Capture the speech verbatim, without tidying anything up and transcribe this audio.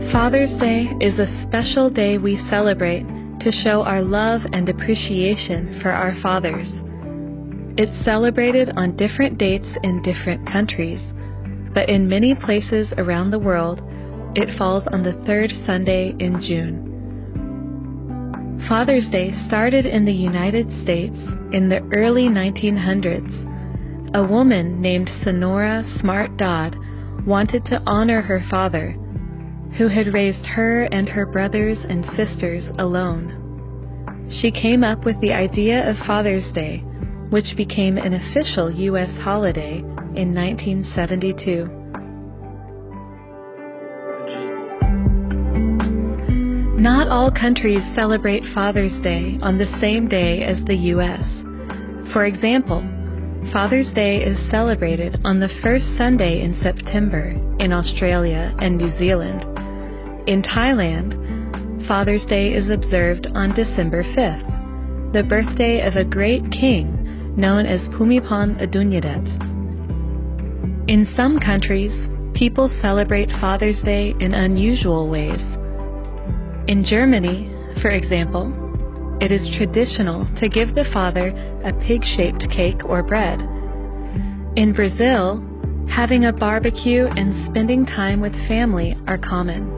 Father's Day is a special day we celebrate to show our love and appreciation for our fathers. It's celebrated on different dates in different countries, but in many places around the world, it falls on the third Sunday in June. Father's Day started in the United States in the early nineteen hundreds. A woman named Sonora Smart Dodd wanted to honor her father, who had raised her and her brothers and sisters alone. She came up with the idea of Father's Day, which became an official U S holiday in nineteen seventy-two. Not all countries celebrate Father's Day on the same day as the U S. For example, Father's Day is celebrated on the first Sunday in September in Australia and New Zealand. In Thailand, Father's Day is observed on December fifth, the birthday of a great king known as Bhumibol Adulyadej. In some countries, people celebrate Father's Day in unusual ways. In Germany, for example, it is traditional to give the father a pig-shaped cake or bread. In Brazil, having a barbecue and spending time with family are common.